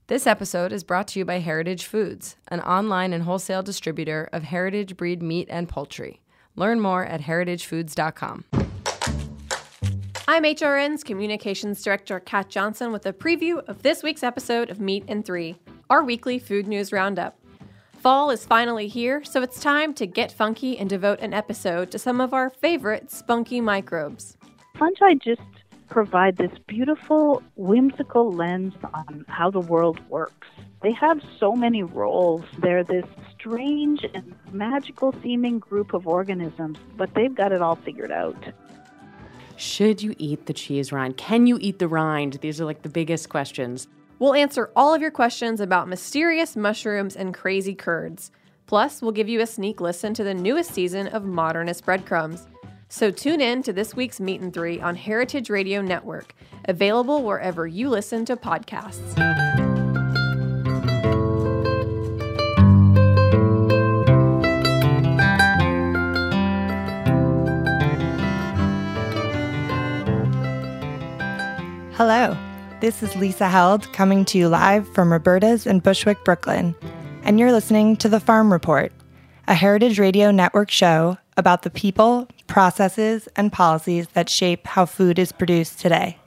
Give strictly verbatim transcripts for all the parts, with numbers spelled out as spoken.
This episode is brought to you by Heritage Foods, an online and wholesale distributor of heritage breed meat and poultry. Learn more at heritage foods dot com. I'm H R N's Communications Director, Kat Johnson, with a preview of this week's episode of Meat in Three, our weekly food news roundup. Fall is finally here, so it's time to get funky and devote an episode to some of our favorite spunky microbes. Fungi just provide this beautiful, whimsical lens on how the world works. They have so many roles. They're this strange and magical-seeming group of organisms, but they've got it all figured out. Should you eat the cheese rind? Can you eat the rind? These are like the biggest questions. We'll answer all of your questions about mysterious mushrooms and crazy curds. Plus, we'll give you a sneak listen to the newest season of Modernist Breadcrumbs. So tune in to this week's Meat in Three on Heritage Radio Network, available wherever you listen to podcasts. Hello, this is Lisa Held coming to you live from Roberta's in Bushwick, Brooklyn, and you're listening to The Farm Report, a Heritage Radio Network show about the people, processes, and policies that shape how food is produced today.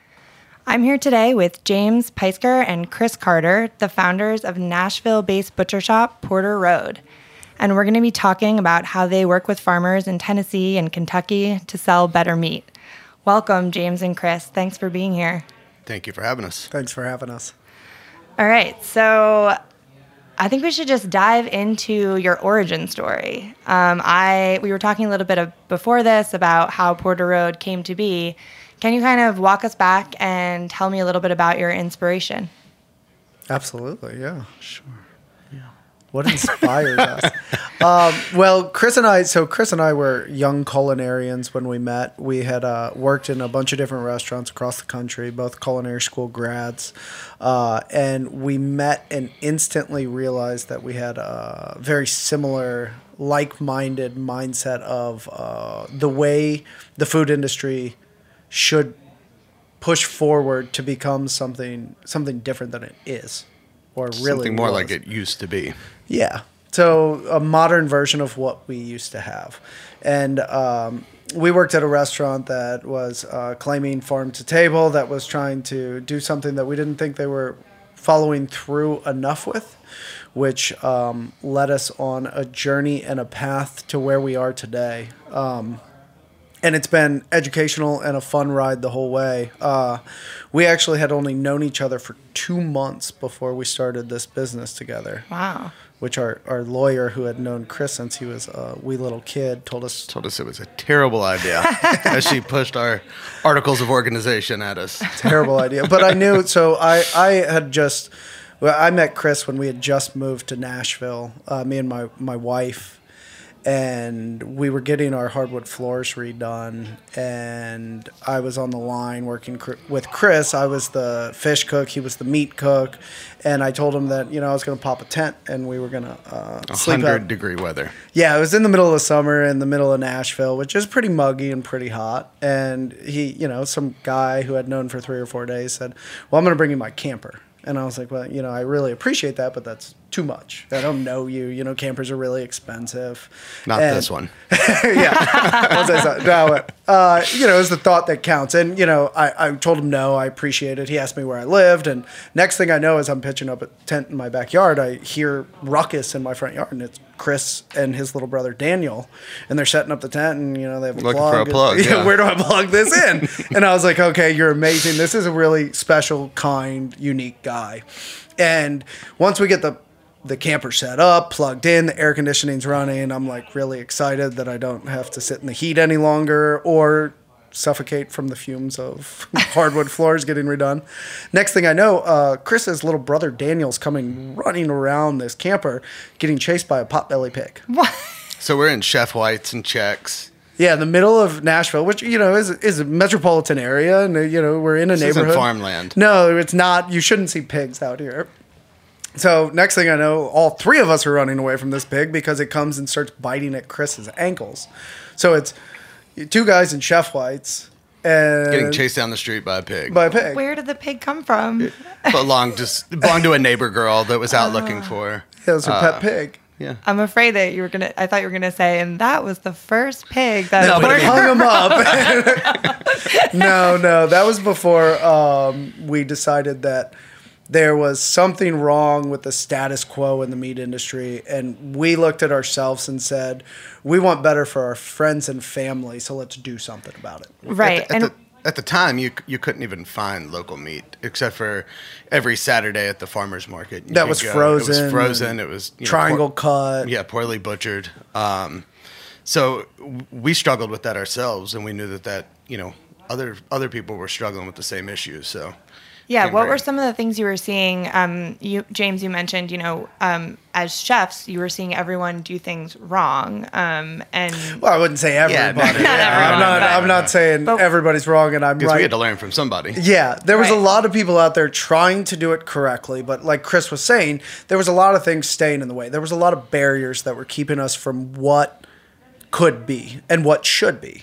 I'm here today with James Peisker and Chris Carter, the founders of Nashville-based butcher shop Porter Road, and we're going to be talking about how they work with farmers in Tennessee and Kentucky to sell better meat. Welcome, James and Chris. Thanks for being here. Thank you for having us. Thanks for having us. All right, so I think we should just dive into your origin story. Um, I we were talking a little bit of, before this about how Porter Road came to be. Can you kind of walk us back and tell me a little bit about your inspiration? Absolutely, yeah, sure. Yeah. What inspired us? Um, well, Chris and I, so Chris and I were young culinarians when we met. We had uh, worked in a bunch of different restaurants across the country, both culinary school grads. Uh, and we met and instantly realized that we had a very similar, like-minded mindset of uh, the way the food industry should push forward to become something something different than it is, or really something more was. like it used to be. Yeah. So a modern version of what we used to have. And um, we worked at a restaurant that was uh, claiming farm to table, that was trying to do something that we didn't think they were following through enough with, which um, led us on a journey and a path to where we are today. Um, and it's been educational and a fun ride the whole way. Uh, we actually had only known each other for two months before we started this business together. Wow. Which our, our lawyer, who had known Chris since he was a wee little kid, told us... Told us it was a terrible idea as she pushed our articles of organization at us. Terrible idea. But I knew... So I, I had just... Well, I met Chris when we had just moved to Nashville, uh, me and my, my wife. And we were getting our hardwood floors redone, and I was on the line working cr- with Chris. I was the fish cook, he was the meat cook, and I told him that, you know, I was going to pop a tent and we were going to uh, sleep out. one hundred degree weather. Yeah, it was in the middle of the summer in the middle of Nashville, which is pretty muggy and pretty hot. And he, you know, some guy who I'd known for three or four days said, well, I'm going to bring you my camper. And I was like, well, you know, I really appreciate that, but that's too much. I don't know you. You know, campers are really expensive. Not and, this one. Yeah. no, uh, you know, it's the thought that counts. And, you know, I, I told him no, I appreciate it. He asked me where I lived. And next thing I know, as I'm pitching up a tent in my backyard, I hear ruckus in my front yard. And it's Chris and his little brother Daniel. And they're setting up the tent, and, you know, they have a Looking plug. for a plug, yeah. Where do I plug this in? And I was like, okay, you're amazing. This is a really special, kind, unique guy. And once we get the the camper set up, plugged in, the air conditioning's running, I'm like really excited that I don't have to sit in the heat any longer or suffocate from the fumes of hardwood floors getting redone. Next thing I know, uh, Chris's little brother Daniel's coming running around this camper, getting chased by a potbelly pig. What? So we're in Chef White's and Check's. Yeah, in the middle of Nashville, which, you know, is is a metropolitan area, and, you know, we're in a This neighborhood. isn't farmland. No, it's not. You shouldn't see pigs out here. So next thing I know, all three of us are running away from this pig because it comes and starts biting at Chris's ankles. So it's two guys in Chef White's, and Getting chased down the street by a pig. by a pig. Where did the pig come from? belonged to belonged to a neighbor girl that was out looking for her. It was her Uh, pet pig. Yeah. I'm afraid that you were gonna. I thought you were gonna say, and that was the first pig that. No, but I We mean- hung him up. no, no, that was before um, we decided that there was something wrong with the status quo in the meat industry, and we looked at ourselves and said, we want better for our friends and family, so let's do something about it. Right, At, and the, at the time, you you couldn't even find local meat except for every Saturday at the farmers market. You That could was go. frozen It was frozen. It was you know, Triangle poor- cut. Yeah, poorly butchered. Um, so w- we struggled with that ourselves, and we knew that that you know other other people were struggling with the same issues. So yeah, came what right- were some of the things you were seeing? Um, you, James, you mentioned, you know, um, as chefs, you were seeing everyone do things wrong, um, and Well, I wouldn't say everybody. not everyone, I'm not. but- I'm not saying but- everybody's wrong and I'm because we right. had to learn from somebody. Yeah, there was a Right. lot of people out there trying to do it correctly, but like Chris was saying, there was a lot of things staying in the way. There was a lot of barriers that were keeping us from what could be and what should be.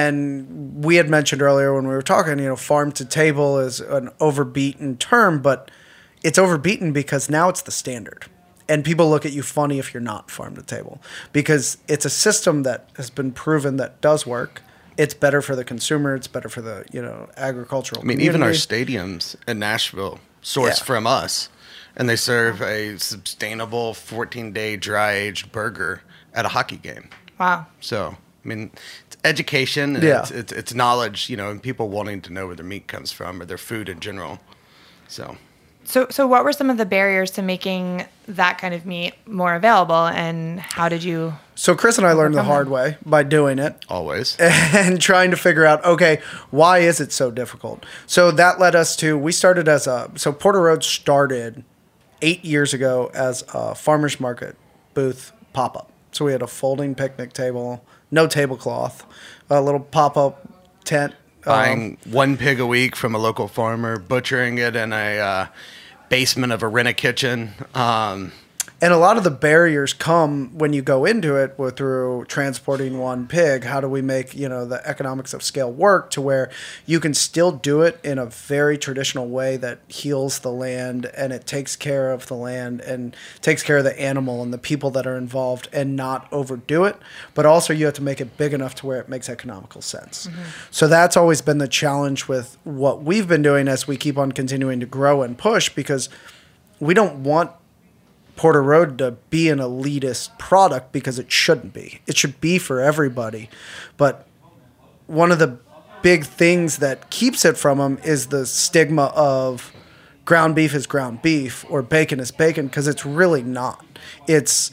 And we had mentioned earlier when we were talking, you know, farm to table is an overbeaten term, but it's overbeaten because now it's the standard. And people look at you funny if you're not farm to table because it's a system that has been proven that does work. It's better for the consumer. It's better for the, you know, agricultural I mean, even our community. stadiums in Nashville source Yeah. from us, and they serve a sustainable fourteen-day dry-aged burger at a hockey game. wow. So, I mean, it's education, and Yeah. it's, it's, it's knowledge, you know, and people wanting to know where their meat comes from or their food in general. So, So, so what were some of the barriers to making that kind of meat more available, and how did you? So Chris and I learned the Overcome hard them. way by doing it. always. And trying to figure out, okay, why is it so difficult? So that led us to, we started as a, so Porter Road started eight years ago as a farmer's market booth pop-up. So we had a folding picnic table, no tablecloth, a little pop-up tent. um, Buying one pig a week from a local farmer, butchering it in a uh, basement of a rent a kitchen. Um, And a lot of the barriers come when you go into it with, through transporting one pig. How do we make, you know, the economics of scale work to where you can still do it in a very traditional way that heals the land and it takes care of the land and takes care of the animal and the people that are involved and not overdo it. But also you have to make it big enough to where it makes economical sense. So that's always been the challenge with what we've been doing as we keep on continuing to grow and push, because we don't want Porter Road to be an elitist product because it shouldn't be. It should be for everybody. But one of the big things that keeps it from them is the stigma of ground beef is ground beef or bacon is bacon, because it's really not. It's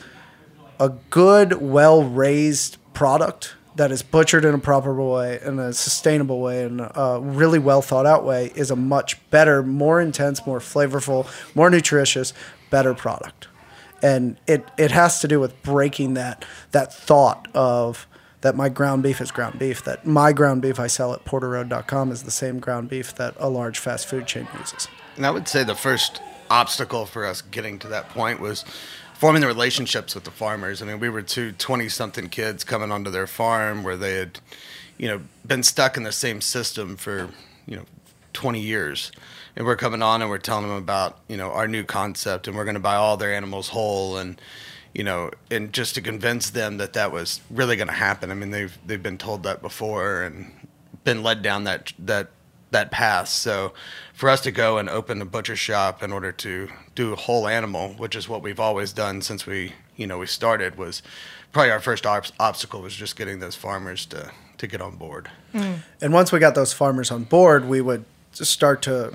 a good, well-raised product that is butchered in a proper way, in a sustainable way, and a really well thought out way is a much better, more intense, more flavorful, more nutritious, better product. And it, it has to do with breaking that that thought of that my ground beef is ground beef, that my ground beef I sell at porter road dot com is the same ground beef that a large fast food chain uses. And I would say the first obstacle for us getting to that point was forming the relationships with the farmers. I mean, we were two twenty-something kids coming onto their farm where they had, you know, been stuck in the same system for, you know, twenty years. And we're coming on and we're telling them about, you know, our new concept, and we're going to buy all their animals whole, and, you know, and just to convince them that that was really going to happen. I mean, they've they've been told that before and been led down that that that path. So for us to go and open a butcher shop in order to do a whole animal, which is what we've always done since we, you know, we started, was probably our first ob- obstacle was just getting those farmers to, to get on board. And once we got those farmers on board, we would just start to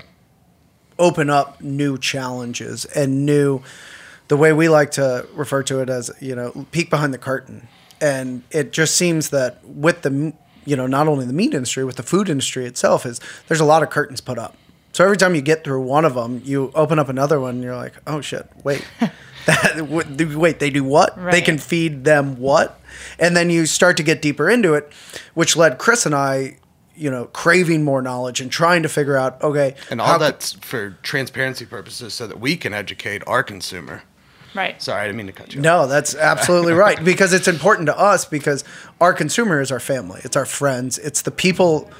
open up new challenges and new, the way we like to refer to it as, you know, peek behind the curtain. And it just seems that with the, you know, not only the meat industry, with the food industry itself, is there's a lot of curtains put up. So every time you get through one of them, you open up another one and you're like, oh shit, wait, that, w- wait, they do what? They Right. can feed them what? And then you start to get deeper into it, which led Chris and I, you know, craving more knowledge and trying to figure out, okay. And how all ca- that's for transparency purposes so that we can educate our consumer. Right. Sorry, I didn't mean to cut you off. No, that's absolutely right. Because it's important to us, because our consumer is our family. It's our friends. It's the people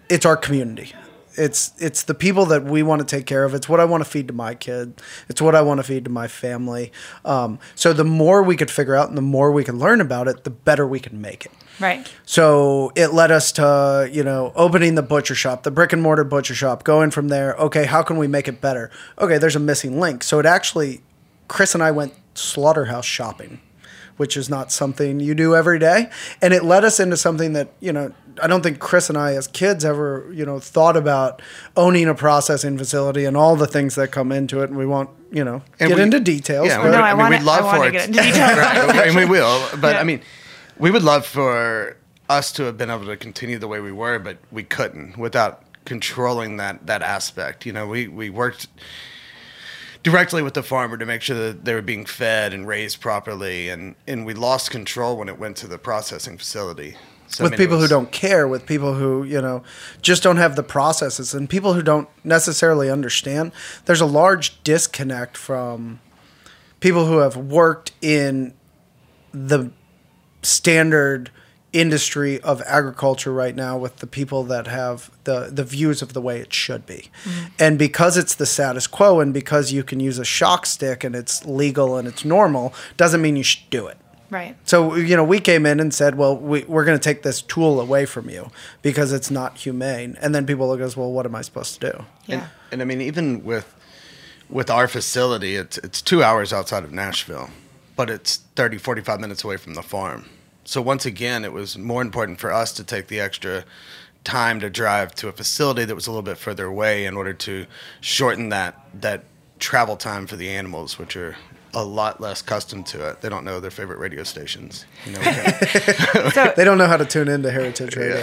it's our community. It's it's the people that we want to take care of. It's what I want to feed to my kid. It's what I want to feed to my family. Um, so the more we could figure out and the more we can learn about it, the better we can make it. Right. So it led us to, you know, opening the butcher shop, the brick and mortar butcher shop, going from there. Okay, how can we make it better? Okay, there's a missing link. So it actually, Chris and I went slaughterhouse shopping, which is not something you do every day. And it led us into something that, you know, I don't think Chris and I as kids ever, you know, thought about owning a processing facility and all the things that come into it. And we won't, you know, And get we- into details. Yeah, but- No, I I mean, wanna- we'd love I wanna for get it. into detail. Right, and we will. But Yeah. I mean, we would love for us to have been able to continue the way we were, but we couldn't without controlling that that aspect. You know, we we worked directly with the farmer to make sure that they were being fed and raised properly, and and we lost control when it went to the processing facility. So, I with mean, it people who was- don't care, with people who, you know, just don't have the processes, and people who don't necessarily understand. There's a large disconnect from people who have worked in the standard industry of agriculture right now with the people that have the, the views of the way it should be. And because it's the status quo and because you can use a shock stick and it's legal and it's normal, doesn't mean you should do it. Right. So, you know, we came in and said, well, we, we're going to take this tool away from you because it's not humane. And then people look at us, well, what am I supposed to do? Yeah. And, and I mean, even with with our facility, it's it's two hours outside of Nashville, but it's thirty, forty-five minutes away from the farm. So once again, it was more important for us to take the extra time to drive to a facility that was a little bit further away in order to shorten that that travel time for the animals, which are a lot less accustomed to it. They don't know their favorite radio stations. You know, we have- So, They don't know how to tune into Heritage Radio.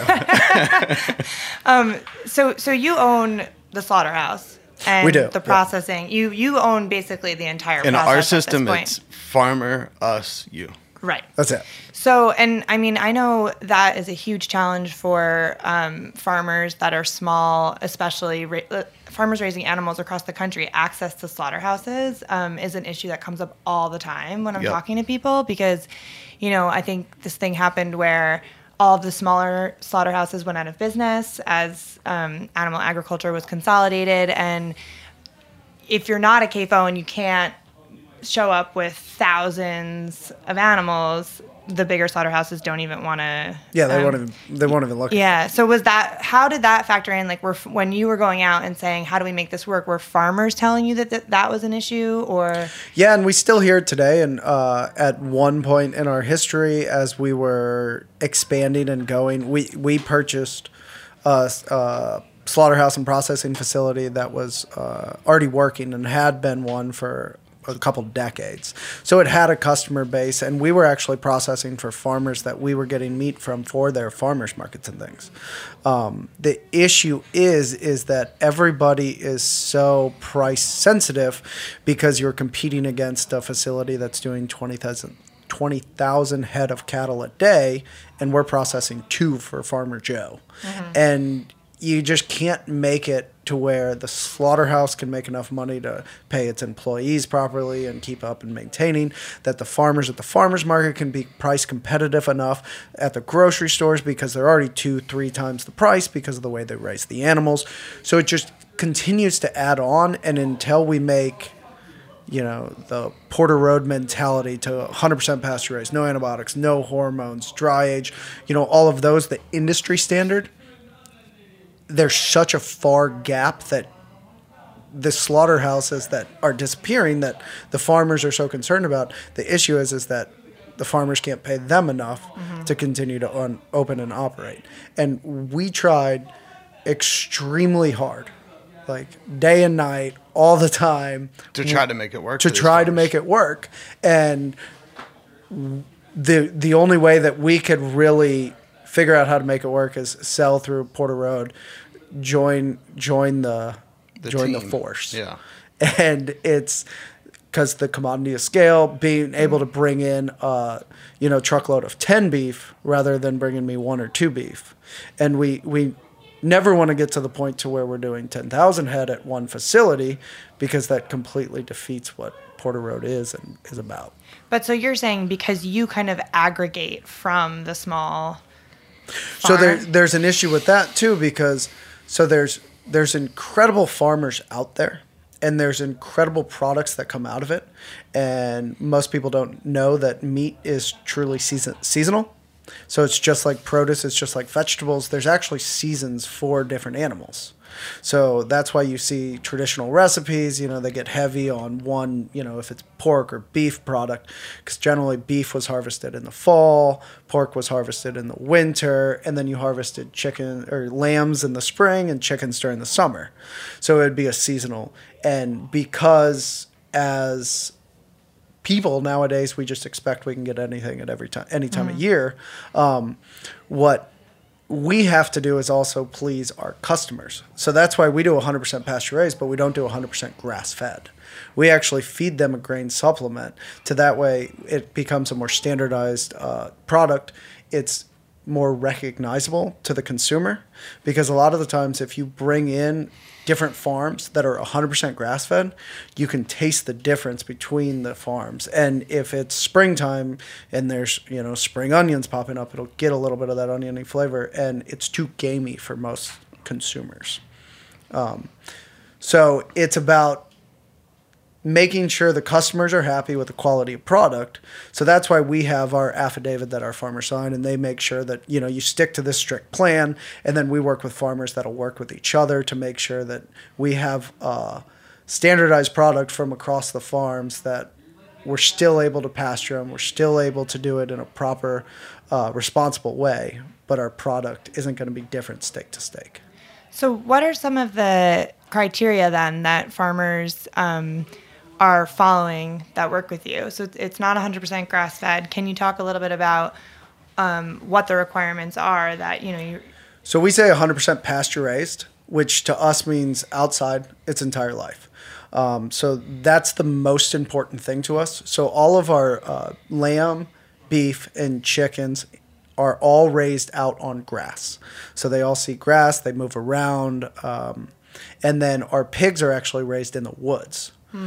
so, so you own the slaughterhouse and We do, the yeah. processing. You you own basically the entire in process our at this system, point. it's farmer, us, you. Right. That's it. So, and I mean, I know that is a huge challenge for um, farmers that are small, especially ra- uh, farmers raising animals across the country. Access to slaughterhouses um, is an issue that comes up all the time when I'm Yep. talking to people because, you know, I think this thing happened where all of the smaller slaughterhouses went out of business as um, animal agriculture was consolidated. And if you're not a C A F O and you can't show up with thousands of animals, the bigger slaughterhouses don't even want to. Yeah, they um, won't even they won't even look. at it. Yeah. So was that? How did that factor in? Like, were when you were going out and saying, "How do we make this work?" Were farmers telling you that that, that was an issue, or? Yeah, and we still hear it today. And uh, at one point in our history, as we were expanding and going, we we purchased a, a slaughterhouse and processing facility that was uh, already working and had been one for a couple decades. So it had a customer base, and we were actually processing for farmers that we were getting meat from for their farmers markets and things. Um, the issue is is that everybody is so price sensitive because you're competing against a facility that's doing twenty thousand twenty thousand head of cattle a day, and we're processing two for Farmer Joe. And you just can't make it to where the slaughterhouse can make enough money to pay its employees properly and keep up and maintaining, that the farmers at the farmers market can be price competitive enough at the grocery stores because they're already two, three times the price because of the way they raise the animals. So it just continues to add on, and until we make, you know, the Porter Road mentality to one hundred percent pasture raised, no antibiotics, no hormones, dry age, you know, all of those, the industry standard, there's such a far gap that the slaughterhouses that are disappearing that the farmers are so concerned about. The issue is is that the farmers can't pay them enough to continue to un- open and operate. And we tried extremely hard, like day and night, all the time, To try to make it work. to for these try to farmers. make it work. And the the only way that we could really figure out how to make it work is sell through Porter Road, join join the, The join the team. force. Yeah. And it's because the commodity of scale, being able to bring in a you know truckload of ten beef rather than bringing me one or two beef, and we we never want to get to the point to where we're doing ten thousand head at one facility because that completely defeats what Porter Road is and is about. But so you're saying because you kind of aggregate from the small So there, there's an issue with that too, because so there's there's incredible farmers out there, and there's incredible products that come out of it, and most people don't know that meat is truly season, seasonal. So it's just like produce, it's just like vegetables. There's actually seasons for different animals. So that's why you see traditional recipes, you know, they get heavy on one, you know, if it's pork or beef product, because generally beef was harvested in the fall, pork was harvested in the winter, and then you harvested chicken or lambs in the spring and chickens during the summer. So it would be a seasonal. And because as people nowadays, we just expect we can get anything at every time, any time mm-hmm. of year, um, what we have to do is also please our customers. So that's why we do one hundred percent pasture raised, but we don't do one hundred percent grass fed. We actually feed them a grain supplement to that way it becomes a more standardized uh, product. It's more recognizable to the consumer, because a lot of the times if you bring in different farms that are one hundred percent grass fed, you can taste the difference between the farms. And if it's springtime and there's, you know, spring onions popping up, it'll get a little bit of that oniony flavor, and it's too gamey for most consumers. Um, so it's about making sure the customers are happy with the quality of product. So that's why we have our affidavit that our farmers sign, and they make sure that, you know, you stick to this strict plan. And then we work with farmers that'll work with each other to make sure that we have a standardized product from across the farms, that we're still able to pasture them. We're still able to do it in a proper, uh, responsible way, but our product isn't going to be different steak to steak. So what are some of the criteria then that farmers um, are following that work with you? So it's not one hundred percent grass fed. Can you talk a little bit about um, what the requirements are that, you know, you So we say one hundred percent pasture raised, which to us means outside its entire life. Um, so that's the most important thing to us. So all of our uh, lamb, beef, and chickens are all raised out on grass. So they all see grass, they move around, um, and then our pigs are actually raised in the woods. Hmm.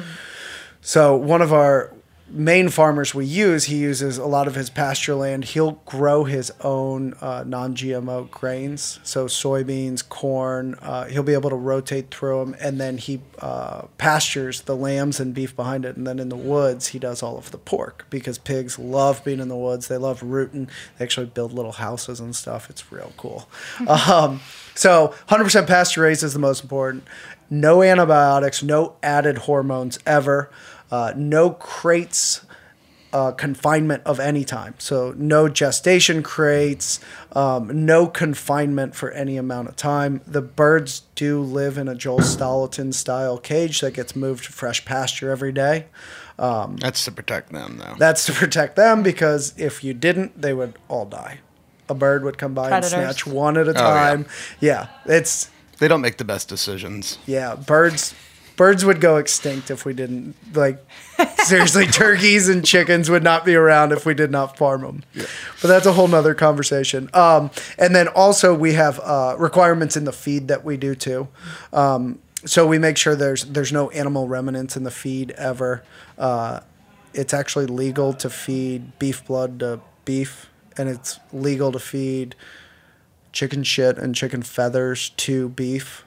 So one of our main farmers we use, he uses a lot of his pasture land. He'll grow his own uh, non-G M O grains, so soybeans, corn. Uh, he'll be able to rotate through them, and then he uh, pastures the lambs and beef behind it. And then in the woods, he does all of the pork, because pigs love being in the woods. They love rooting. They actually build little houses and stuff. It's real cool. um, so one hundred percent pasture raised is the most important. No antibiotics, no added hormones ever. Uh, no crates, uh, confinement of any time. So no gestation crates, um, no confinement for any amount of time. The birds do live in a Joel Stallaton style cage that gets moved to fresh pasture every day. Um, that's to protect them, though. That's to protect them, because if you didn't, they would all die. A bird would come by Predators. and snatch one at a time. Oh, yeah. yeah, it's... They don't make the best decisions. Yeah, birds... Birds would go extinct if we didn't, like, seriously, turkeys and chickens would not be around if we did not farm them. Yeah. But that's a whole nother conversation. Um, and then also we have uh, requirements in the feed that we do too. Um, so we make sure there's there's no animal remnants in the feed ever. Uh, it's actually legal to feed beef blood to beef, and it's legal to feed chicken shit and chicken feathers to beef.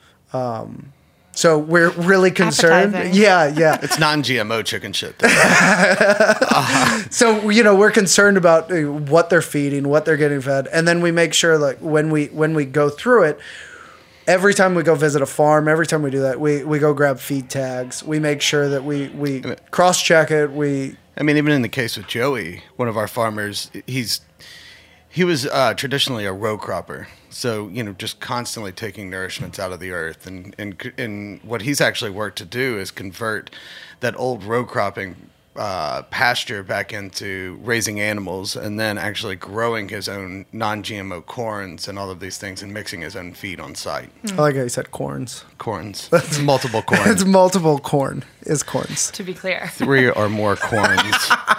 Um So we're really concerned. Appetizing. Yeah, yeah. It's non-G M O chicken shit. uh-huh. So, you know, we're concerned about what they're feeding, what they're getting fed. And then we make sure, like, when we when we go through it, every time we go visit a farm, every time we do that, we, we go grab feed tags. We make sure that we, we cross-check it. We. I mean, even in the case with Joey, one of our farmers, he's he was uh, traditionally a row cropper. So, you know, just constantly taking nourishments out of the earth. And, and, and what he's actually worked to do is convert that old row cropping uh, pasture back into raising animals, and then actually growing his own non-G M O corns and all of these things, and mixing his own feed on site. I like how you said corns. Corns. It's multiple corns. It's multiple corn is corns. To be clear. Three or more corns.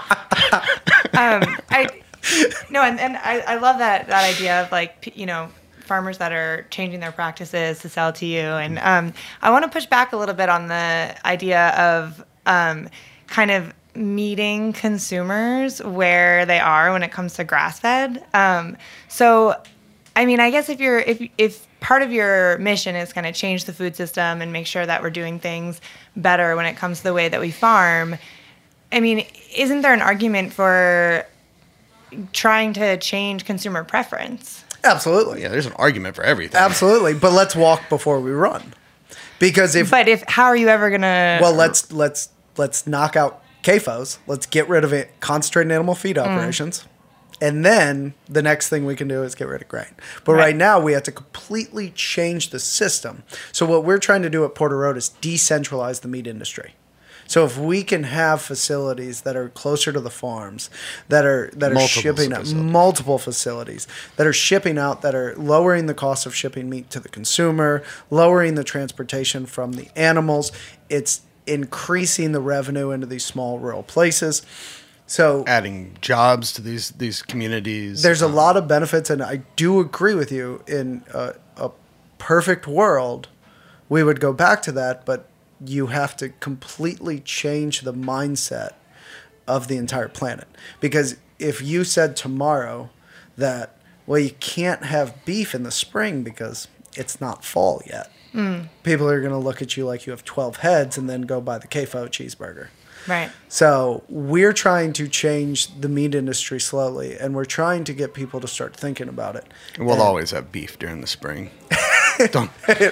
um, I, no, and, and I, I love that, that idea of, like, you know, farmers that are changing their practices to sell to you. And um, I want to push back a little bit on the idea of um, kind of meeting consumers where they are when it comes to grass-fed. Um, so, I mean, I guess if you're if if part of your mission is kind of change the food system and make sure that we're doing things better when it comes to the way that we farm, I mean, isn't there an argument for trying to change consumer preference? Absolutely. Yeah, there's an argument for everything. Absolutely. But let's walk before we run. Because if But if how are you ever gonna Well, let's let's let's knock out C A F Os. Let's get rid of it, concentrated animal feed operations. And then the next thing we can do is get rid of grain. But right. right now we have to completely change the system. So what we're trying to do at Porter Road is decentralize the meat industry. So if we can have facilities that are closer to the farms, that are that are Multiple shipping out facilities. multiple facilities that are shipping out, that are lowering the cost of shipping meat to the consumer, lowering the transportation from the animals, it's increasing the revenue into these small rural places. So Adding jobs to these these communities. there's a um, lot of benefits, and I do agree with you. In a, a perfect world, we would go back to that, but you have to completely change the mindset of the entire planet. Because if you said tomorrow that, well, you can't have beef in the spring because it's not fall yet, mm. people are going to look at you like you have twelve heads and then go buy the K F O cheeseburger. Right. So we're trying to change the meat industry slowly, and we're trying to get people to start thinking about it. We'll and always have beef during the spring. Don't,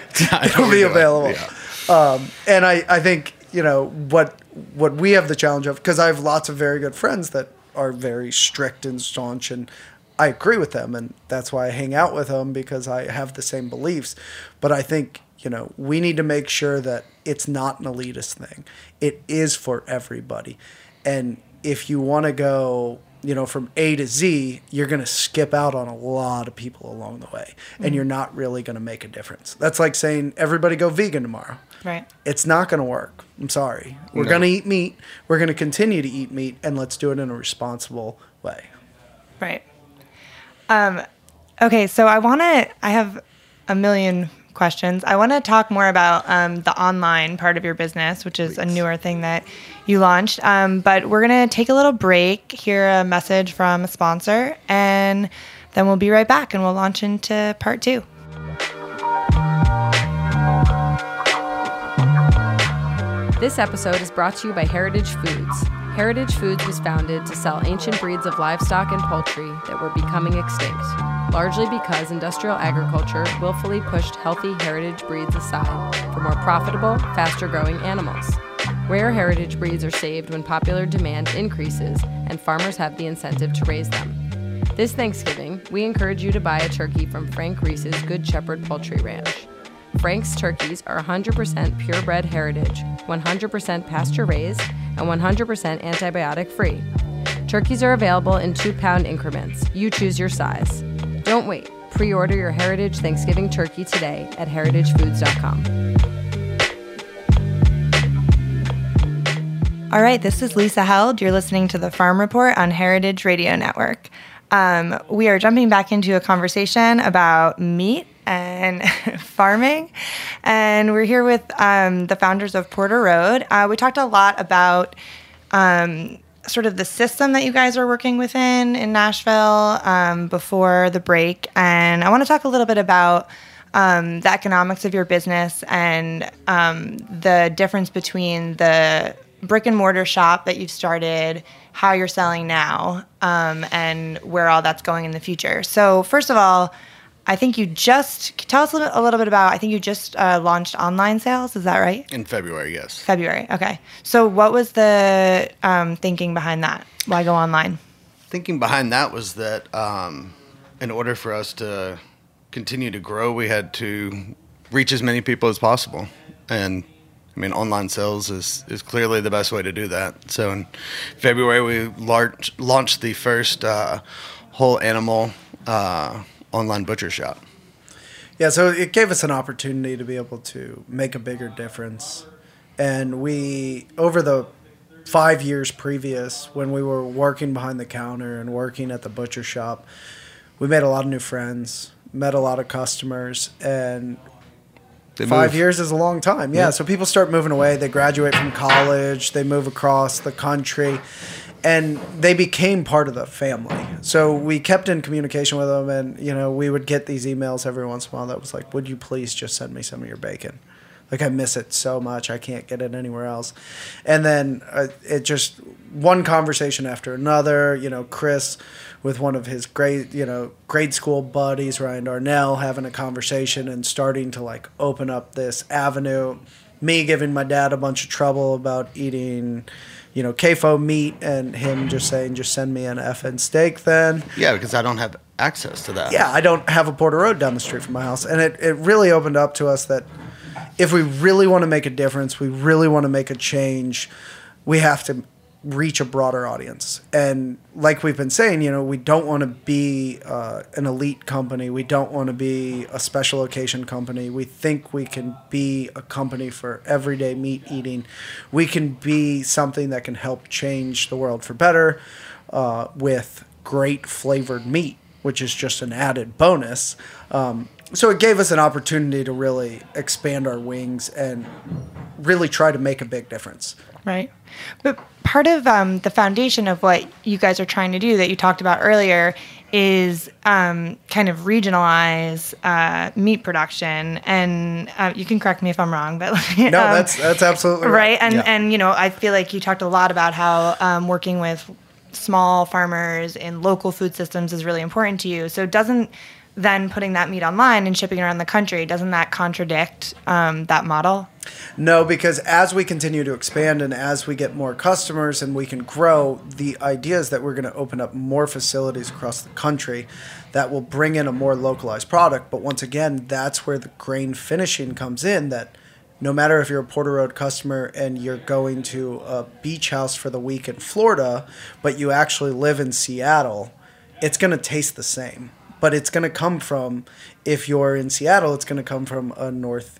It'll be available. Yeah. Um, and I, I think, you know, what what we have the challenge of, because I have lots of very good friends that are very strict and staunch, and I agree with them, and that's why I hang out with them, because I have the same beliefs. But I think, you know, we need to make sure that it's not an elitist thing. It is for everybody. And if you want to go, you know, from A to Z, you're going to skip out on a lot of people along the way, and mm-hmm. you're not really going to make a difference. That's like saying everybody go vegan tomorrow. Right. It's not going to work. I'm sorry. We're No. going to eat meat. We're going to continue to eat meat, and let's do it in a responsible way. Right. Um, okay, so I want to, I have a million questions. I want to talk more about um, the online part of your business, which is Please. a newer thing that you launched. Um, but we're going to take a little break, hear a message from a sponsor, and then we'll be right back and we'll launch into part two. This episode is brought to you by Heritage Foods. Heritage Foods was founded to sell ancient breeds of livestock and poultry that were becoming extinct, largely because industrial agriculture willfully pushed healthy heritage breeds aside for more profitable, faster-growing animals. Rare heritage breeds are saved when popular demand increases and farmers have the incentive to raise them. This Thanksgiving, we encourage you to buy a turkey from Frank Reese's Good Shepherd Poultry Ranch. Frank's turkeys are one hundred percent purebred heritage, one hundred percent pasture-raised, and one hundred percent antibiotic-free. Turkeys are available in two-pound increments. You choose your size. Don't wait. Pre-order your Heritage Thanksgiving turkey today at heritage foods dot com. All right, this is Lisa Held. You're listening to the Farm Report on Heritage Radio Network. Um, we are jumping back into a conversation about meat and farming, and we're here with um, the founders of Porter Road. Uh, we talked a lot about um, sort of the system that you guys are working within in Nashville um, before the break, and I want to talk a little bit about um, the economics of your business and um, the difference between the brick and mortar shop that you've started, how you're selling now, um, and where all that's going in the future. So first of all, I think you just, tell us a little, bit, a little bit about, I think you just uh, launched online sales, is that right? In February, yes. February, okay. So what was the um, thinking behind that? Why go online? Thinking behind that was that um, in order for us to continue to grow, we had to reach as many people as possible. And I mean, online sales is, is clearly the best way to do that. So in February, we large, launched the first uh, whole animal uh, online butcher shop. Yeah, so it gave us an opportunity to be able to make a bigger difference. And we, over the five years previous, when we were working behind the counter and working at the butcher shop, we made a lot of new friends, met a lot of customers, and They Five move. years is a long time. Yeah. Yeah. So people start moving away. They graduate from college. They move across the country. And they became part of the family. So we kept in communication with them. And, you know, we would get these emails every once in a while that was like, would you please just send me some of your bacon? Like, I miss it so much. I can't get it anywhere else. And then uh, it just, one conversation after another, you know, Chris with one of his grade, you know, grade school buddies, Ryan Darnell, having a conversation and starting to, like, open up this avenue. Me giving my dad a bunch of trouble about eating, you know, C A F O meat, and him just saying, just send me an effing steak then. Yeah, because I don't have access to that. Yeah, I don't have a Porter Road down the street from my house. And it, it really opened up to us that if we really want to make a difference, we really want to make a change, we have to reach a broader audience. And like we've been saying, you know, we don't want to be uh, an elite company. We don't want to be a special occasion company. We think we can be a company for everyday meat eating. We can be something that can help change the world for better uh, with great flavored meat, which is just an added bonus. Um, so it gave us an opportunity to really expand our wings and really try to make a big difference. Right. But part of um, the foundation of what you guys are trying to do that you talked about earlier is um, kind of regionalize uh, meat production. And uh, you can correct me if I'm wrong, but No, um, that's that's absolutely right. right. And Yeah. and you know, I feel like you talked a lot about how um, working with small farmers in local food systems is really important to you. So doesn't then putting that meat online and shipping around the country, doesn't that contradict um, that model? No, because as we continue to expand and as we get more customers and we can grow, the idea is that we're going to open up more facilities across the country that will bring in a more localized product. But once again, that's where the grain finishing comes in, that no matter if you're a Porter Road customer and you're going to a beach house for the week in Florida, but you actually live in Seattle, it's going to taste the same. But it's going to come from, if you're in Seattle, it's going to come from a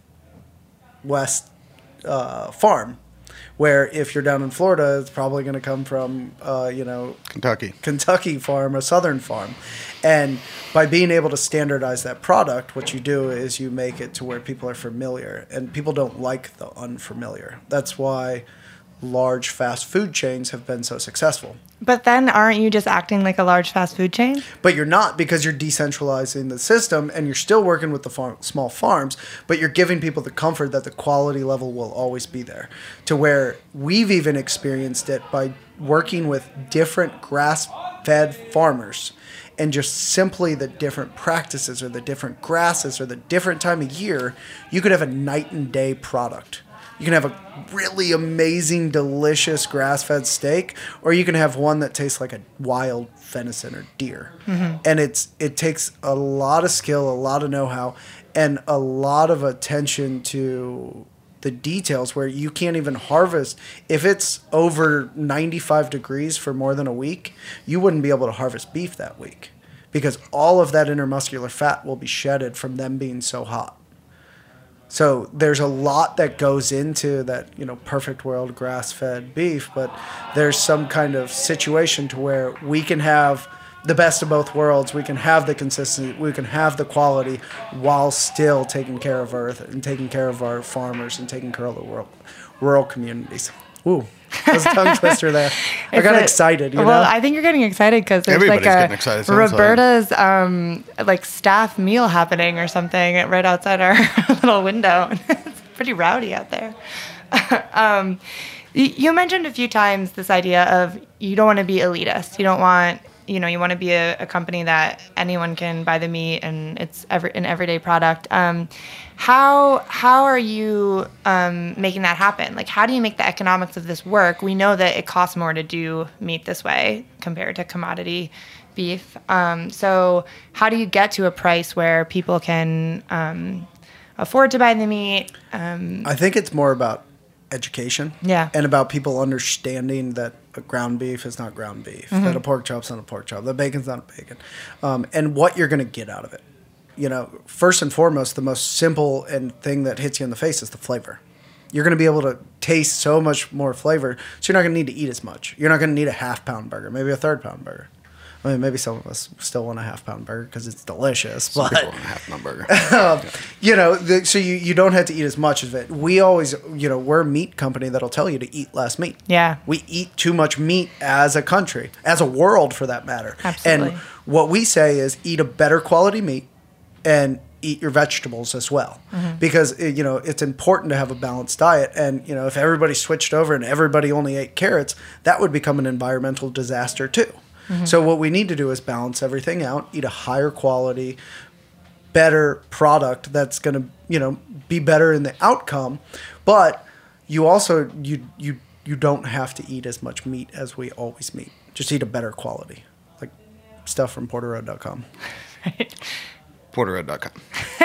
northwest uh, farm. Where if you're down in Florida, it's probably going to come from, uh, you know, Kentucky. Kentucky farm, a southern farm. And by being able to standardize that product, what you do is you make it to where people are familiar. And people don't like the unfamiliar. That's why large fast food chains have been so successful. But then aren't you just acting like a large fast food chain? But you're not, because you're decentralizing the system and you're still working with the farm, small farms, but you're giving people the comfort that the quality level will always be there. To where we've even experienced it by working with different grass-fed farmers, and just simply the different practices or the different grasses or the different time of year, you could have a night and day product. You can have a really amazing, delicious grass-fed steak, or you can have one that tastes like a wild venison or deer. Mm-hmm. And it's it takes a lot of skill, a lot of know-how, and a lot of attention to the details where you can't even harvest. If it's over ninety-five degrees for more than a week, you wouldn't be able to harvest beef that week because all of that intermuscular fat will be shedded from them being so hot. So there's a lot that goes into that, you know, perfect world grass-fed beef, but there's some kind of situation to where we can have the best of both worlds. We can have the consistency, we can have the quality while still taking care of Earth and taking care of our farmers and taking care of the rural, rural communities. Ooh, that was a tongue twister there. I got a, excited, you well, know? Well, I think you're getting excited because there's Everybody's like getting a excited, sounds like. Roberta's um, like staff meal happening or something right outside our little window. It's pretty rowdy out there. um, y- you mentioned a few times this idea of you don't want to be elitist. You don't want, you know, you want to be a, a company that anyone can buy the meat and it's every, an everyday product. Um, how how are you um, making that happen? Like, how do you make the economics of this work? We know that it costs more to do meat this way compared to commodity beef. Um, so how do you get to a price where people can um, afford to buy the meat? Um, I think it's more about education. Yeah. And about people understanding that a ground beef is not ground beef, mm-hmm. that a pork chop's not a pork chop, that bacon's not a bacon, um, and what you're going to get out of it. You know, first and foremost, the most simple and thing that hits you in the face is the flavor. You're going to be able to taste so much more flavor, so you're not going to need to eat as much. You're not going to need a half pound burger, maybe a third pound burger. I mean, maybe some of us still want a half pound burger because it's delicious. Some but people want a half pound burger. um, you know, the, so you, you don't have to eat as much of it. We always, you know, we're a meat company that'll tell you to eat less meat. Yeah. We eat too much meat as a country, as a world for that matter. Absolutely. And what we say is eat a better quality meat and eat your vegetables as well. Mm-hmm. Because, you know, it's important to have a balanced diet. And, you know, if everybody switched over and everybody only ate carrots, that would become an environmental disaster too. Mm-hmm. So what we need to do is balance everything out, eat a higher quality, better product that's going to, you know, be better in the outcome. But you also, you, you, you don't have to eat as much meat as we always eat. Just eat a better quality, like stuff from porter road dot com. Right. porter road dot com.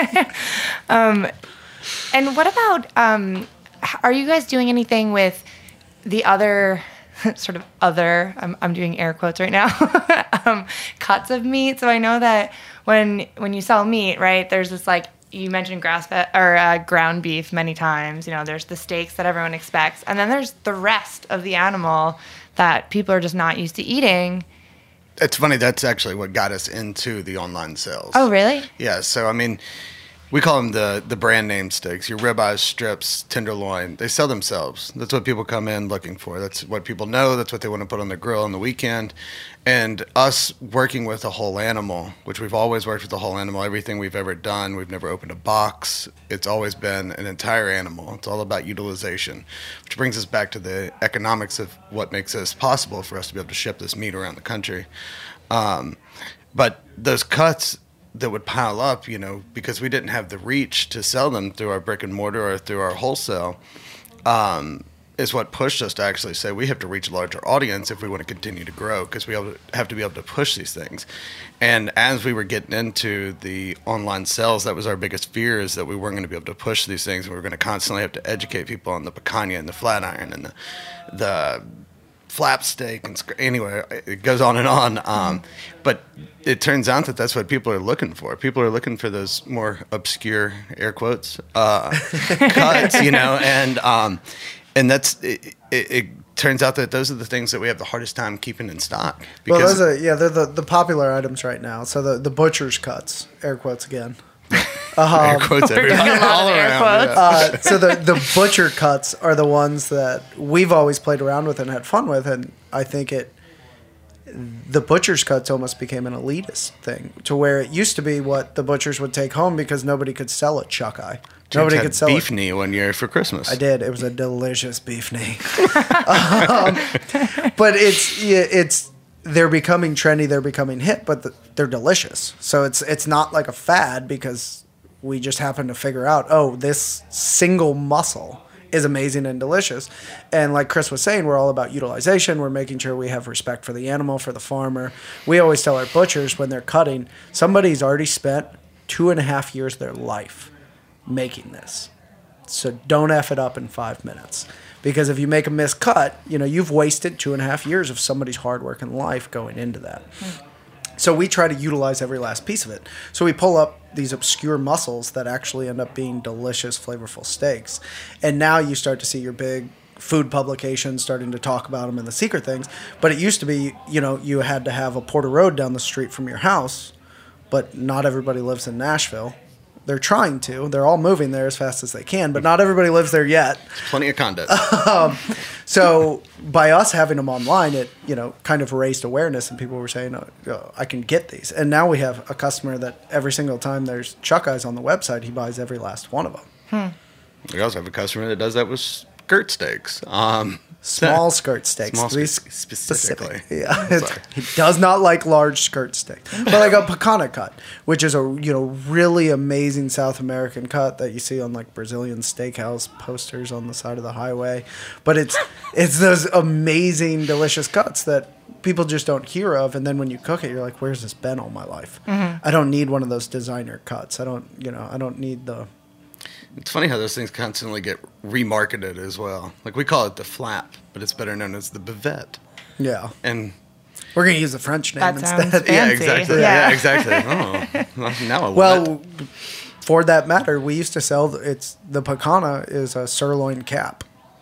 um, and what about, um, are you guys doing anything with the other sort of other, I'm, I'm doing air quotes right now, um, cuts of meat? So I know that when when you sell meat, right, there's this, like, you mentioned grass fed or uh, ground beef many times. You know, there's the steaks that everyone expects. And then there's the rest of the animal that people are just not used to eating. It's funny. That's actually what got us into the online sales. Oh, really? Yeah. So, I mean, we call them the, the brand name steaks, your ribeyes, strips, tenderloin. They sell themselves. That's what people come in looking for. That's what people know. That's what they want to put on their grill on the weekend. And us working with a whole animal, which we've always worked with a whole animal. Everything we've ever done, we've never opened a box. It's always been an entire animal. It's all about utilization, which brings us back to the economics of what makes this possible for us to be able to ship this meat around the country. Um, but those cuts that would pile up, you know, because we didn't have the reach to sell them through our brick and mortar or through our wholesale, um, is what pushed us to actually say we have to reach a larger audience if we want to continue to grow, because we have to be able to push these things. And as we were getting into the online sales, that was our biggest fear, is that we weren't going to be able to push these things. And we were going to constantly have to educate people on the picanha and the flat iron and the, the flap steak and sc- anyway, it goes on and on. Um, but it turns out that that's what people are looking for. People are looking for those more obscure, air quotes, uh, cuts, you know, and um, and that's it, it, it turns out that those are the things that we have the hardest time keeping in stock. Well, those are, yeah, they're the, the popular items right now. So the, the butcher's cuts, air quotes again. Um, air quotes everybody, all around. Yeah. Uh, so the, the butcher cuts are the ones that we've always played around with and had fun with, and I think it the butcher's cuts almost became an elitist thing, to where it used to be what the butchers would take home because nobody could sell it chuck eye. Nobody could sell beef it. knee one year for Christmas. I did. It was a delicious beef knee. um, but it's it's they're becoming trendy. They're becoming hip, but the, they're delicious. So it's it's not like a fad because we just happen to figure out, oh, this single muscle is amazing and delicious. And like Chris was saying, we're all about utilization. We're making sure we have respect for the animal, for the farmer. We always tell our butchers when they're cutting, somebody's already spent two and a half years of their life making this. So don't F it up in five minutes. Because if you make a miscut, you know, you've wasted two and a half years of somebody's hard work and life going into that. Mm. So we try to utilize every last piece of it. So we pull up these obscure muscles that actually end up being delicious, flavorful steaks. And now you start to see your big food publications starting to talk about them and the secret things. But it used to be, you know, you had to have a Porter Road down the street from your house, but not everybody lives in Nashville. They're trying to. They're all moving there as fast as they can, but not everybody lives there yet. Plenty of content. um, so by us having them online, it, you know, kind of raised awareness, and people were saying, oh, oh, I can get these. And now we have a customer that every single time there's chuck eyes on the website, he buys every last one of them. Hmm. We also have a customer that does that with skirt steaks. Um, Small skirt steaks. Small to be skirt, specifically. Specific. Yeah, he does not like large skirt steaks. But like a picanha cut, which is a you know really amazing South American cut that you see on like Brazilian steakhouse posters on the side of the highway. But it's it's those amazing, delicious cuts that people just don't hear of, and then when you cook it, you're like, "Where's this been all my life? Mm-hmm. I don't need one of those designer cuts. I don't you know I don't need the." It's funny how those things constantly get remarketed as well. Like we call it the flap, but it's better known as the bavette. Yeah. And we're going to use the French name that instead. Sounds fancy. Yeah, exactly. Yeah, yeah exactly. Oh, now I well, for that matter, we used to sell, it's the picanha is a sirloin cap.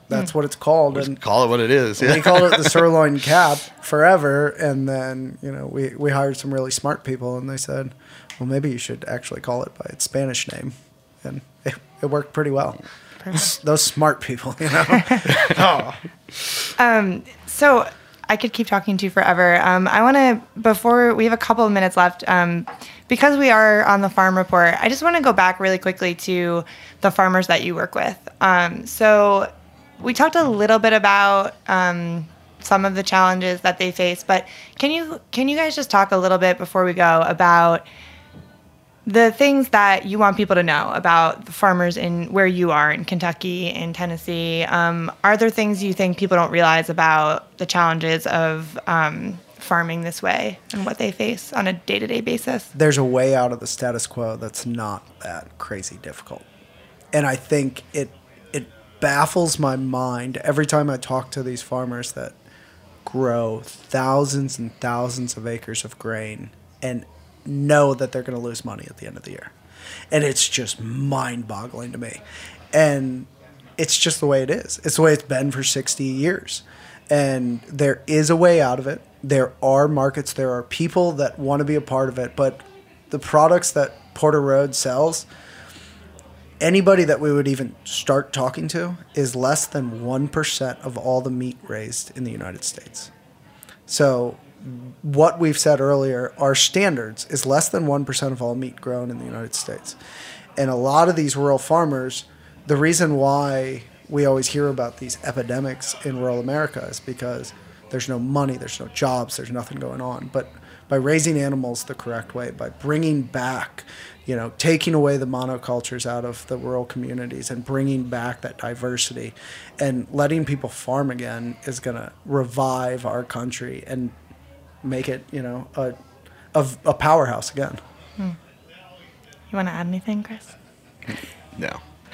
That's mm. what it's called. Just and call it what it is. Yeah. We called it the sirloin cap forever. And then, you know, we, we hired some really smart people and they said, well, maybe you should actually call it by its Spanish name. And it, it worked pretty well. Those smart people, you know. oh. Um, so I could keep talking to you forever. Um, I want to, before we have a couple of minutes left, um, because we are on the Farm Report, I just want to go back really quickly to the farmers that you work with. Um, so we talked a little bit about um, some of the challenges that they face, but can you can you guys just talk a little bit before we go about the things that you want people to know about the farmers in where you are in Kentucky, in Tennessee? Um, are there things you think people don't realize about the challenges of um, farming this way and what they face on a day-to-day basis? There's a way out of the status quo that's not that crazy difficult. And I think it it baffles my mind every time I talk to these farmers that grow thousands and thousands of acres of grain and know that they're going to lose money at the end of the year. And it's just mind-boggling to me. And it's just the way it is. It's the way it's been for sixty years. And there is a way out of it. There are markets. There are people that want to be a part of it. But the products that Porter Road sells, anybody that we would even start talking to is less than one percent of all the meat raised in the United States. So what we've said earlier, our standards is less than one percent of all meat grown in the United States. And a lot of these rural farmers, the reason why we always hear about these epidemics in rural America is because there's no money, there's no jobs, there's nothing going on. But by raising animals the correct way, by bringing back, you know, taking away the monocultures out of the rural communities and bringing back that diversity and letting people farm again is going to revive our country and make it, you know, a, a, a powerhouse again. Hmm. You want to add anything, Chris? No.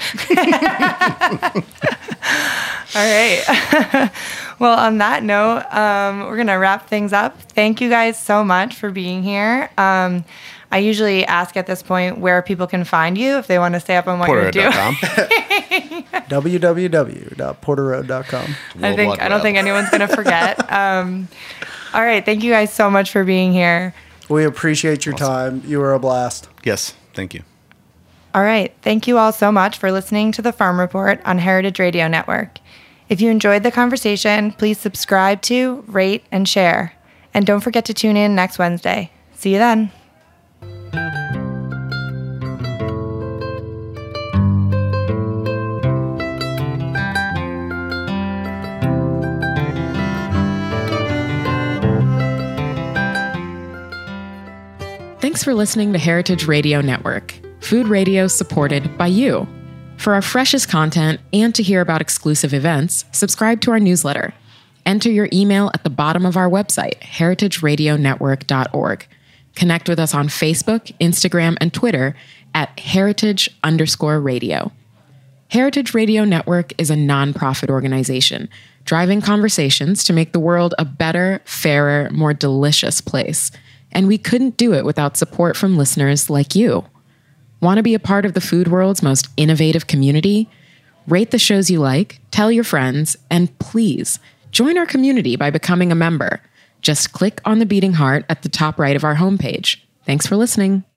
All right. Well, on that note, um, we're going to wrap things up. Thank you guys so much for being here. Um, I usually ask at this point where people can find you if they want to stay up on what Porter you're doing. w w w dot porter road dot com. I think I don't think anyone's going to forget. Um, all right. Thank you guys so much for being here. We appreciate your Awesome. time. You were a blast. Yes. Thank you. All right. Thank you all so much for listening to the Farm Report on Heritage Radio Network. If you enjoyed the conversation, please subscribe to, rate, and share. And don't forget to tune in next Wednesday. See you then. Thanks for listening to Heritage Radio Network, food radio supported by you. For our freshest content and to hear about exclusive events, subscribe to our newsletter. Enter your email at the bottom of our website, heritage radio network dot org. Connect with us on Facebook, Instagram, and Twitter at heritage underscore radio. Heritage Radio Network is a nonprofit organization driving conversations to make the world a better, fairer, more delicious place. And we couldn't do it without support from listeners like you. Want to be a part of the food world's most innovative community? Rate the shows you like, tell your friends, and please join our community by becoming a member. Just click on the beating heart at the top right of our homepage. Thanks for listening.